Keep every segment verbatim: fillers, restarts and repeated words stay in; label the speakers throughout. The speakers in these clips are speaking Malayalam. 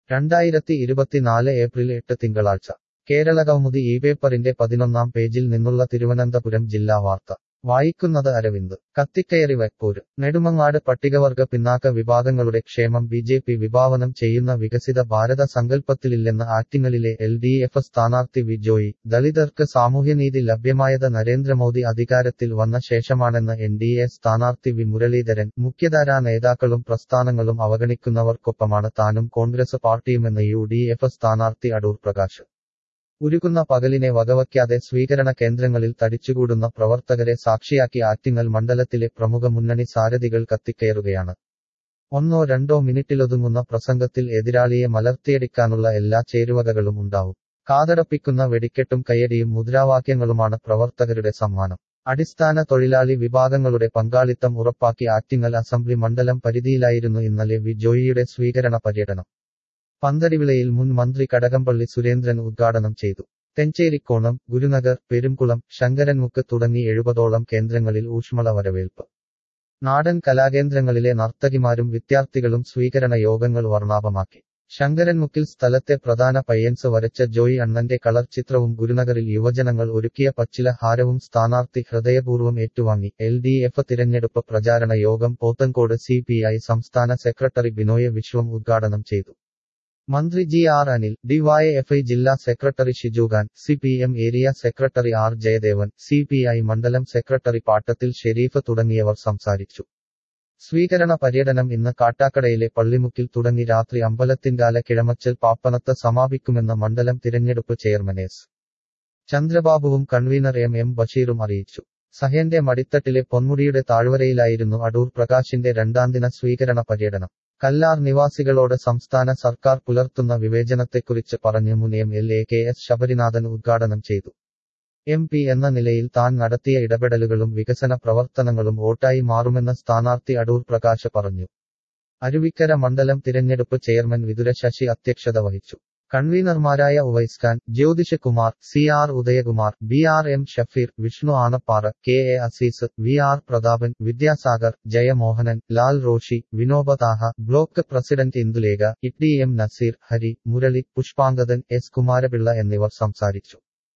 Speaker 1: രണ്ടായിരത്തി ഇരുപത്തിനാല് ഏപ്രിൽ എട്ട് തിങ്കളാഴ്ച കേരളകൗമുദി ഈ പേപ്പറിന്റെ പതിനൊന്നാം പേജിൽ നിന്നുള്ള തിരുവനന്തപുരം ജില്ലാ വാർത്ത വായിക്കുന്നത് അരവിന്ദ്. കത്തിക്കയറി വൈപ്പൂര്. നെടുമങ്ങാട് പട്ടികവർഗ പിന്നാക്ക വിഭാഗങ്ങളുടെ ക്ഷേമം ബി ജെ പി വിഭാവനം ചെയ്യുന്ന വികസിത ഭാരത സങ്കല്പത്തിലില്ലെന്ന് ആറ്റിങ്ങലിലെ എൽ ഡി എഫ് സ്ഥാനാർത്ഥി വി ജോയി. ദളിതർക്ക് സാമൂഹ്യനീതി ലഭ്യമായത് നരേന്ദ്രമോദി അധികാരത്തിൽ വന്ന ശേഷമാണെന്ന് എൻ ഡി എ സ്ഥാനാർത്ഥി വി മുരളീധരൻ. മുഖ്യധാരാ നേതാക്കളും പ്രസ്ഥാനങ്ങളും അവഗണിക്കുന്നവർക്കൊപ്പമാണ് താനും കോൺഗ്രസ് പാർട്ടിയുമെന്ന് യു ഡി എഫ് സ്ഥാനാർത്ഥി അടൂർ പ്രകാശ്. ഉരുകുന്ന പകലിനെ വകവയ്ക്കാതെ സ്വീകരണ കേന്ദ്രങ്ങളിൽ തടിച്ചുകൂടുന്ന പ്രവർത്തകരെ സാക്ഷിയാക്കി ആറ്റിങ്ങൽ മണ്ഡലത്തിലെ പ്രമുഖ മുന്നണി സാരഥികൾ കത്തിക്കയറുകയാണ്. ഒന്നോ രണ്ടോ മിനിറ്റിലൊതുങ്ങുന്ന പ്രസംഗത്തിൽ എതിരാളിയെ മലർത്തിയടിക്കാനുള്ള എല്ലാ ചേരുവകകളും ഉണ്ടാവും. കാതടപ്പിക്കുന്ന വെടിക്കെട്ടും കയ്യടിയും മുദ്രാവാക്യങ്ങളുമാണ് പ്രവർത്തകരുടെ സമ്മാനം. അടിസ്ഥാന തൊഴിലാളി വിഭാഗങ്ങളുടെ പങ്കാളിത്തം ഉറപ്പാക്കി ആറ്റിങ്ങൽ അസംബ്ലി മണ്ഡലം പരിധിയിലായിരുന്നു ഇന്നലെ വി ജോയിയുടെ സ്വീകരണ പര്യടനം. പന്തടിവിളയിൽ മുൻ മന്ത്രി കടകംപള്ളി സുരേന്ദ്രൻ ഉദ്ഘാടനം ചെയ്തു. തെഞ്ചേരിക്കോണം, ഗുരുനഗർ, പെരുംകുളം, ശങ്കരൻമുക്ക് തുടങ്ങി എഴുപതോളം കേന്ദ്രങ്ങളിൽ ഊഷ്മള വരവേൽപ്പ്. നാടൻ കലാകേന്ദ്രങ്ങളിലെ നർത്തകിമാരും വിദ്യാർത്ഥികളും സ്വീകരണ യോഗങ്ങൾ വർണ്ണാഭമാക്കി. ശങ്കരൻമുക്കിൽ സ്ഥലത്തെ പ്രധാന പയ്യൻസ് വരച്ച ജോയി അണ്ണന്റെ കളർ ചിത്രവും ഗുരുനഗറിൽ യുവജനങ്ങൾ ഒരുക്കിയ പച്ചില ഹാരവും സ്ഥാനാർത്ഥി ഹൃദയപൂർവ്വം ഏറ്റുവാങ്ങി. എൽ ഡി എഫ് തിരഞ്ഞെടുപ്പ് പ്രചാരണ യോഗം പോത്തൻകോട് സി പി ഐ സംസ്ഥാന സെക്രട്ടറി ബിനോയ് വിശ്വം ഉദ്ഘാടനം ചെയ്തു. മന്ത്രി G R Anil, D Y F I ജില്ലാ secretary Shiju Khan, C P M area secretary R Jayadevan, C P I മണ്ഡലം സെക്രട്ടറി പാട്ടത്തിൽ ഷെരീഫ് തുടങ്ങിയവർ സംസാരിച്ചു. സ്വീകരണ പര്യടനം ഇന്ന് കാട്ടാക്കടയിലെ പള്ളിമുക്കിൽ തുടങ്ങി രാത്രി അമ്പലത്തിൻകാല കിഴമച്ചൽ പാപ്പനത്ത് സമാപിക്കുമെന്ന് മണ്ഡലം തിരഞ്ഞെടുപ്പ് ചെയർമാൻ എസ് ചന്ദ്രബാബുവും കൺവീനർ എം എം ബഷീറും അറിയിച്ചു. സഹ്യന്റെ മടിത്തട്ടിലെ പൊന്മുടിയുടെ താഴ്വരയിലായിരുന്നു അടൂർ പ്രകാശിന്റെ രണ്ടാംദിന സ്വീകരണ പര്യടനം. കല്ലാർ നിവാസികളോട് സംസ്ഥാന സർക്കാർ പുലർത്തുന്ന വിവേചനത്തെക്കുറിച്ച് പറഞ്ഞ് മുൻ M L A K S Sabarinathan ഉദ്ഘാടനം ചെയ്തു. എം പി എന്ന നിലയിൽ താൻ നടത്തിയ ഇടപെടലുകളും വികസന പ്രവർത്തനങ്ങളും വോട്ടായി മാറുമെന്ന് സ്ഥാനാർത്ഥി അടൂർ പ്രകാശ് പറഞ്ഞു. അരുവിക്കര മണ്ഡലം തിരഞ്ഞെടുപ്പ് ചെയർമാൻ വിതുര ശശി അധ്യക്ഷത വഹിച്ചു. കൺവീനർമാരായ Uvais Khan, Jyothish Kumar, C R Udayakumar, B R M Shafeer, Vishnu Anappara, K A Azeez, V R Prathapan, Vidyasagar, Jayamohanan, Lal Roshi, Vinoba Thaha, block president Indulekha, E M Naseer, Hari, Murali, Pushpangadan, S Kumarapillai എന്നിവർ സംസാരിച്ചു.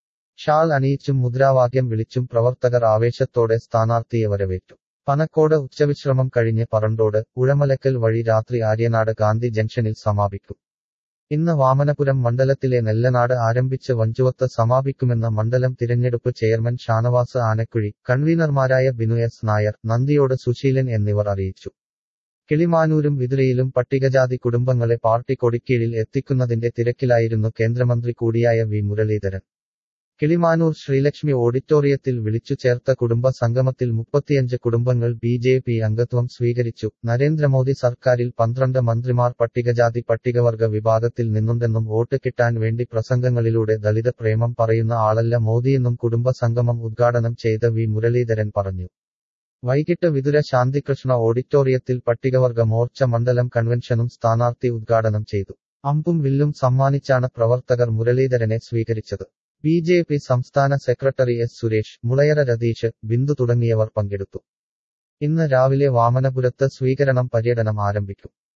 Speaker 1: ഷാൾ അണിയിച്ചും മുദ്രാവാക്യം വിളിച്ചും പ്രവർത്തകർ ആവേശത്തോടെ സ്ഥാനാർത്ഥിയെ വരവേറ്റു. പനക്കോട് ഉച്ചവിശ്രമം കഴിഞ്ഞ് പറണ്ടോട്, ഉഴമലക്കൽ വഴി രാത്രി ആര്യനാട് ഗാന്ധി ജംഗ്ഷനിൽ സമാപിക്കും. ഇന്ന് വാമനപുരം മണ്ഡലത്തിലെ നെല്ലനാട് ആരംഭിച്ച് വഞ്ചുവത്ത് സമാപിക്കുമെന്ന് മണ്ഡലം തിരഞ്ഞെടുപ്പ് ചെയർമാൻ ഷാനവാസ് ആനക്കുഴി, കൺവീനർമാരായ ബിനു എസ് നായർ, നന്ദിയോട് സുശീലൻ എന്നിവർ അറിയിച്ചു. കിളിമാനൂരും വിതുരയിലും പട്ടികജാതി കുടുംബങ്ങളെ പാർട്ടി കൊടിക്കീഴിൽ എത്തിക്കുന്നതിന്റെ തിരക്കിലായിരുന്നു കേന്ദ്രമന്ത്രി കൂടിയായ വി മുരളീധരൻ. കിളിമാനൂർ ശ്രീലക്ഷ്മി ഓഡിറ്റോറിയത്തിൽ വിളിച്ചു ചേർത്ത കുടുംബ സംഗമത്തിൽ മുപ്പത്തിയഞ്ച് കുടുംബങ്ങൾ ബി ജെ പി അംഗത്വം സ്വീകരിച്ചു. നരേന്ദ്രമോദി സർക്കാരിൽ പന്ത്രണ്ട് മന്ത്രിമാർ പട്ടികജാതി പട്ടികവർഗ വിഭാഗത്തിൽ നിന്നുണ്ടെന്നും വോട്ട് കിട്ടാൻ വേണ്ടി പ്രസംഗങ്ങളിലൂടെ ദളിത പ്രേമം പറയുന്ന ആളല്ല മോദിയെന്നും കുടുംബ സംഗമം ഉദ്ഘാടനം ചെയ്ത വി മുരളീധരൻ പറഞ്ഞു. വൈകിട്ട് വിതുര ശാന്തികൃഷ്ണ ഓഡിറ്റോറിയത്തിൽ പട്ടികവർഗ മോർച്ച മണ്ഡലം കൺവെൻഷനും സ്ഥാനാർത്ഥി ഉദ്ഘാടനം ചെയ്തു. അമ്പും വില്ലും സമ്മാനിച്ചാണ് പ്രവർത്തകർ മുരളീധരനെ സ്വീകരിച്ചത്. ബി ജെ പി സംസ്ഥാന സെക്രട്ടറി എസ് സുരേഷ്, മുളയറ രതീഷ്, ബിന്ദു തുടങ്ങിയവർ പങ്കെടുത്തു. ഇന്ന് രാവിലെ വാമനപുരത്ത് സ്വീകരണം പര്യടനം ആരംഭിക്കും.